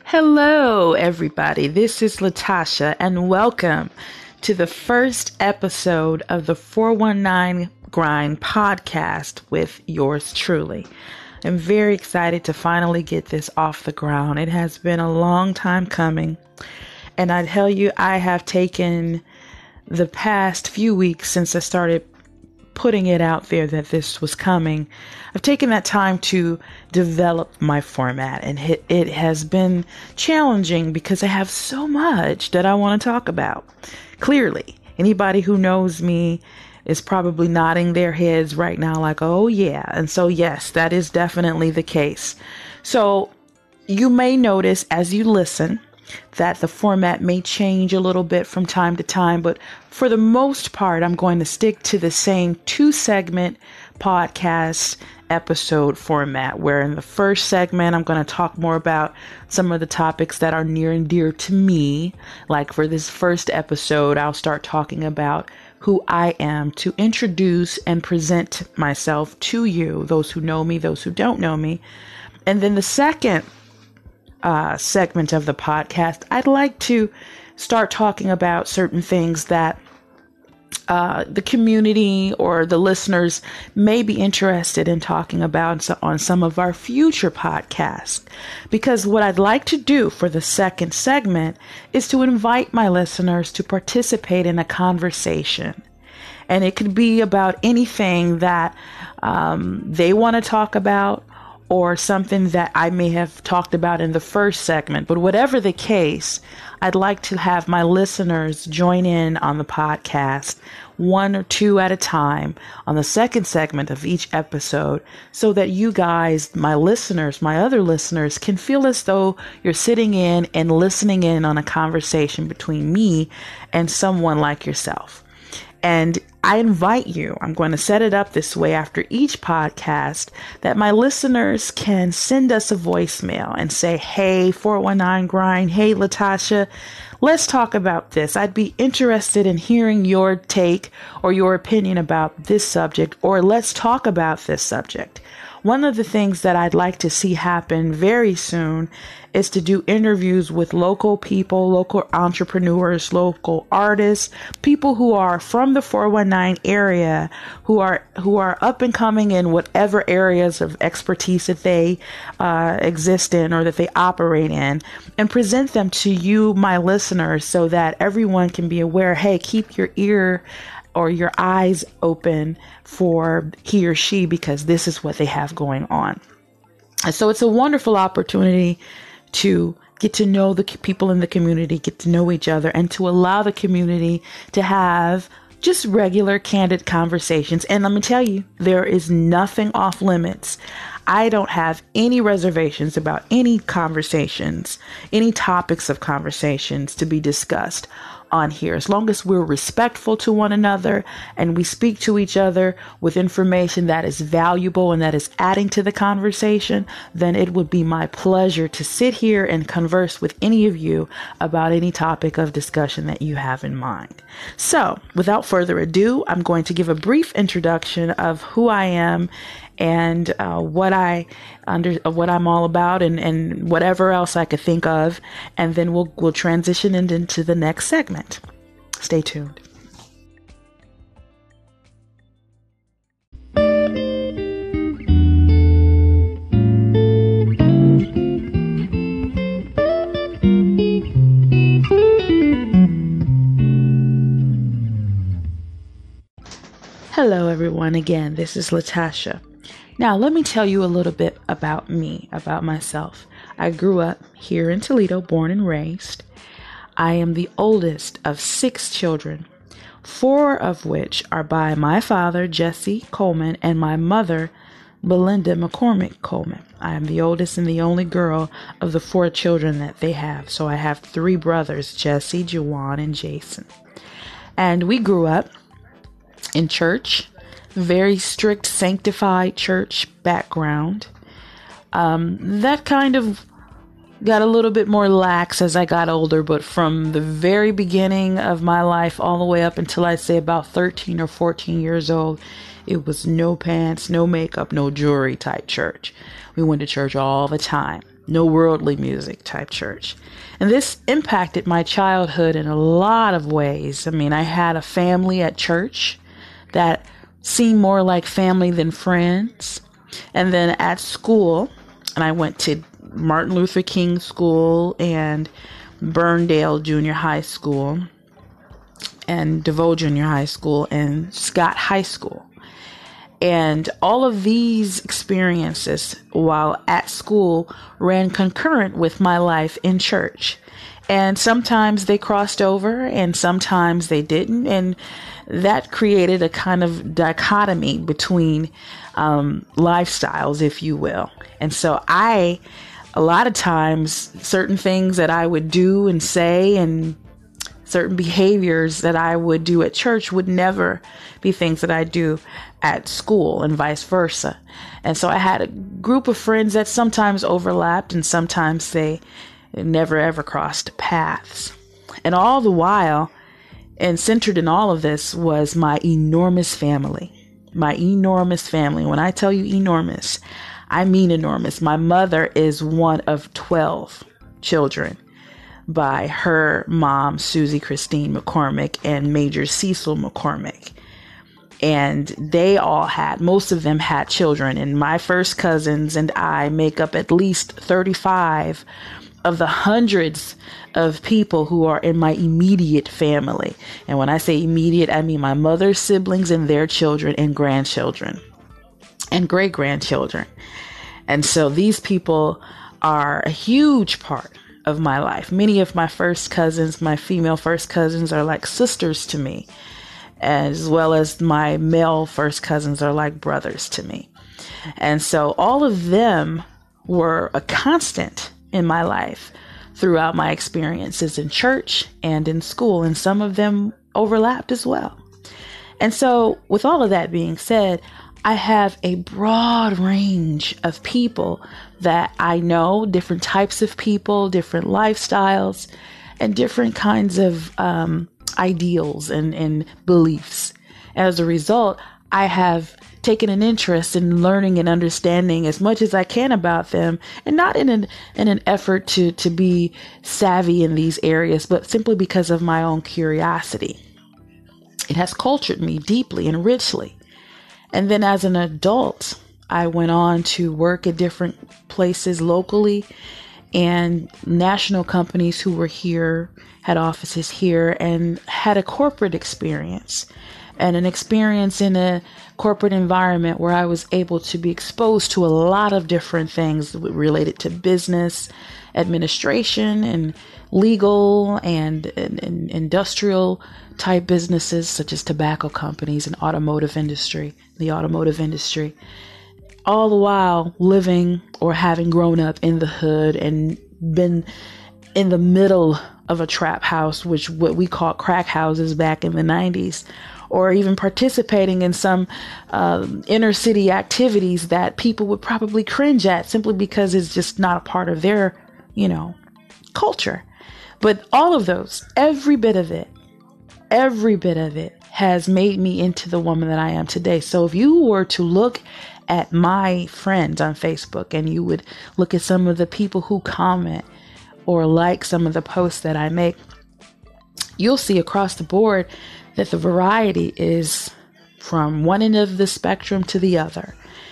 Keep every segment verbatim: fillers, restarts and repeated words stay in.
Hello, everybody. This is Latasha, and welcome to the first episode of the four one nine Grind podcast with yours truly. I'm very excited to finally get this off the ground. It has been a long time coming, and I tell you, I have taken the past few weeks since I started putting it out there that this was coming. I've taken that time to develop my format, and it, it has been challenging because I have so much that I want to talk about. Clearly, anybody who knows me is probably nodding their heads right now like, oh yeah. And so yes, that is definitely the case. So you may notice as you listen that the format may change a little bit from time to time, but for the most part, I'm going to stick to the same two segment podcast episode format, where in the first segment, I'm going to talk more about some of the topics that are near and dear to me. Like for this first episode, I'll start talking about who I am to introduce and present myself to you, those who know me, those who don't know me. And then the second Uh, segment of the podcast, I'd like to start talking about certain things that uh, the community or the listeners may be interested in talking about on some of our future podcasts. Because what I'd like to do for the second segment is to invite my listeners to participate in a conversation. And it could be about anything that um, they want to talk about, or something that I may have talked about in the first segment. But whatever the case, I'd like to have my listeners join in on the podcast, one or two at a time, on the second segment of each episode, so that you guys, my listeners, my other listeners, can feel as though you're sitting in and listening in on a conversation between me and someone like yourself. And I invite you, I'm going to set it up this way after each podcast, that my listeners can send us a voicemail and say, hey, four one nine Grind, hey, Latasha, let's talk about this. I'd be interested in hearing your take or your opinion about this subject, or let's talk about this subject. One of the things that I'd like to see happen very soon is to do interviews with local people, local entrepreneurs, local artists, people who are from the four one nine area, who are who are up and coming in whatever areas of expertise that they uh, exist in or that they operate in, and present them to you, my listeners, so that everyone can be aware, hey, keep your ear or your eyes open for he or she, because this is what they have going on. And so it's a wonderful opportunity to get to know the people in the community, get to know each other, and to allow the community to have just regular, candid conversations. And let me tell you, there is nothing off limits. I don't have any reservations about any conversations, any topics of conversations to be discussed on here. As long as we're respectful to one another and we speak to each other with information that is valuable and that is adding to the conversation, then it would be my pleasure to sit here and converse with any of you about any topic of discussion that you have in mind. So, without further ado, I'm going to give a brief introduction of who I am and uh, what I under uh, what I'm all about, and, and whatever else I could think of, and then we'll we'll transition in, into the next segment. Stay tuned. Hello, everyone. Again, this is Latasha. Now, let me tell you a little bit about me, about myself. I grew up here in Toledo, born and raised. I am the oldest of six children, four of which are by my father, Jesse Coleman, and my mother, Belinda McCormick Coleman. I am the oldest and the only girl of the four children that they have. So I have three brothers, Jesse, Juwan, and Jason. And we grew up in church. Very strict, sanctified church background. Um, that kind of got a little bit more lax as I got older, but from the very beginning of my life all the way up until I'd say about thirteen or fourteen years old, it was no pants, no makeup, no jewelry type church. We went to church all the time. no worldly music type church. And this impacted my childhood in a lot of ways. I mean, I had a family at church that seemed more like family than friends. And then at school, and I went to Martin Luther King School and Burndale Junior High School and DeVoe Junior High School and Scott High School. And all of these experiences while at school ran concurrent with my life in church. And sometimes they crossed over and sometimes they didn't. And that created a kind of dichotomy between um, lifestyles, if you will. And so I, a lot of times, certain things that I would do and say and certain behaviors that I would do at church would never be things that I do at school and vice versa. And so I had a group of friends that sometimes overlapped and sometimes they never ever crossed paths. And all the while, and centered in all of this, was my enormous family. My enormous family. When I tell you enormous, I mean enormous. My mother is one of twelve children by her mom, Susie Christine McCormick, and Major Cecil McCormick. And they all had, most of them had children. And my first cousins and I make up at least thirty-five of the hundreds of people who are in my immediate family. And when I say immediate, I mean my mother's siblings and their children and grandchildren and great grandchildren. And so these people are a huge part of my life. Many of my first cousins, my female first cousins, are like sisters to me, as well as my male first cousins are like brothers to me. And so all of them were a constant in my life throughout my experiences in church and in school, and some of them overlapped as well. And so with all of that being said, I have a broad range of people that I know, different types of people, different lifestyles, and different kinds of um, ideals and, and beliefs. As a result, I have taken an interest in learning and understanding as much as I can about them, and not in an in an effort to to be savvy in these areas, but simply because of my own curiosity. It has cultured me deeply and richly. And then as an adult, I went on to work at different places locally, and national companies who were here, had offices here, and had a corporate experience and an experience in a corporate environment where I was able to be exposed to a lot of different things related to business, administration, and legal and, and, and industrial type businesses such as tobacco companies and automotive industry, the automotive industry, all the while living or having grown up in the hood and been in the middle of a trap house, which what we call crack houses back in the nineties, or even participating in some uh, inner city activities that people would probably cringe at simply because it's just not a part of their, you know, culture. But all of those, every bit of it, every bit of it has made me into the woman that I am today. So if you were to look at my friends on Facebook and you would look at some of the people who comment or like some of the posts that I make, you'll see across the board that the variety is from one end of the spectrum to the other.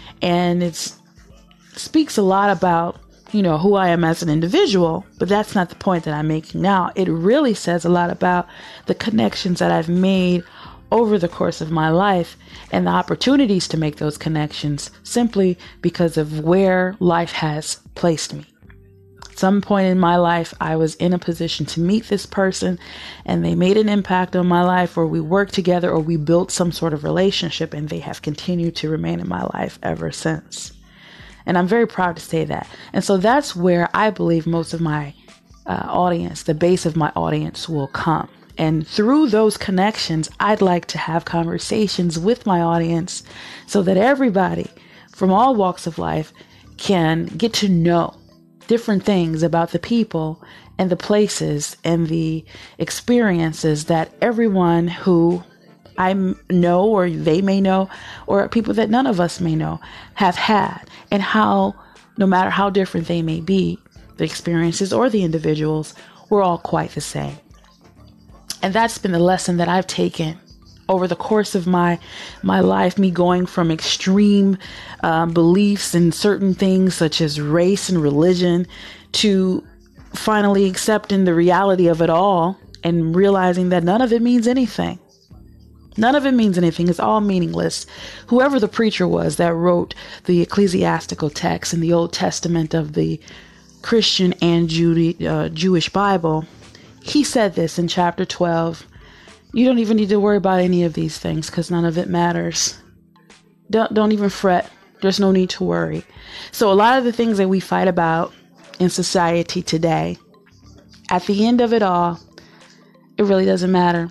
And it speaks a lot about, you know, who I am as an individual, but that's not the point that I'm making now. It really says a lot about the connections that I've made over the course of my life and the opportunities to make those connections simply because of where life has placed me. At some point in my life, I was in a position to meet this person and they made an impact on my life, or we worked together, or we built some sort of relationship, and they have continued to remain in my life ever since. And I'm very proud to say that. And so that's where I believe most of my uh, audience, the base of my audience, will come. And through those connections, I'd like to have conversations with my audience so that everybody from all walks of life can get to know different things about the people and the places and the experiences that everyone who I know, or they may know, or people that none of us may know, have had, and how no matter how different they may be, the experiences or the individuals, we're all quite the same. And that's been the lesson that I've taken over the course of my my life, me going from extreme um, beliefs in certain things such as race and religion to finally accepting the reality of it all and realizing that none of it means anything. None of it means anything. It's all meaningless. Whoever the preacher was that wrote the ecclesiastical text in the Old Testament of the Christian and Judy, uh, Jewish Bible, he said this in chapter twelve. You don't even need to worry about any of these things because none of it matters. Don't, don't even fret. There's no need to worry. So a lot of the things that we fight about in society today, at the end of it all, it really doesn't matter.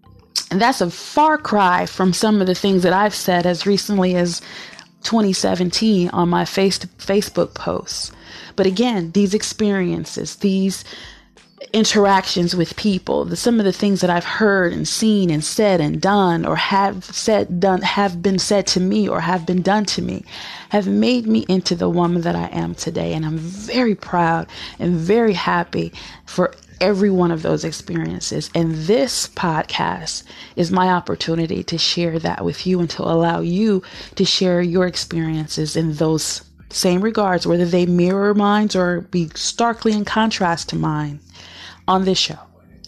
And that's a far cry from some of the things that I've said as recently as twenty seventeen on my face Facebook posts. But again, these experiences, these interactions with people, the, some of the things that I've heard and seen and said and done or have said, done, have been said to me or have been done to me have made me into the woman that I am today. And I'm very proud and very happy for every one of those experiences. And this podcast is my opportunity to share that with you and to allow you to share your experiences in those same regards, whether they mirror mine or be starkly in contrast to mine on this show.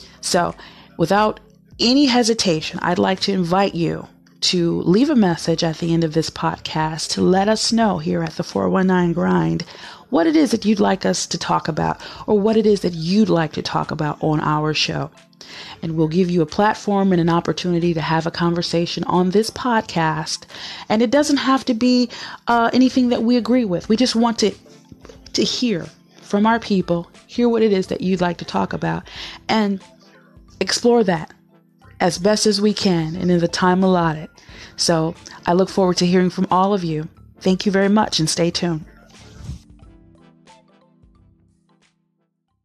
So without any hesitation, I'd like to invite you to leave a message at the end of this podcast to let us know here at the four one nine Grind what it is that you'd like us to talk about or what it is that you'd like to talk about on our show. And we'll give you a platform and an opportunity to have a conversation on this podcast. And it doesn't have to be uh, anything that we agree with. We just want to, to hear from our people, hear what it is that you'd like to talk about, and explore that as best as we can and in the time allotted. So I look forward to hearing from all of you. Thank you very much and stay tuned.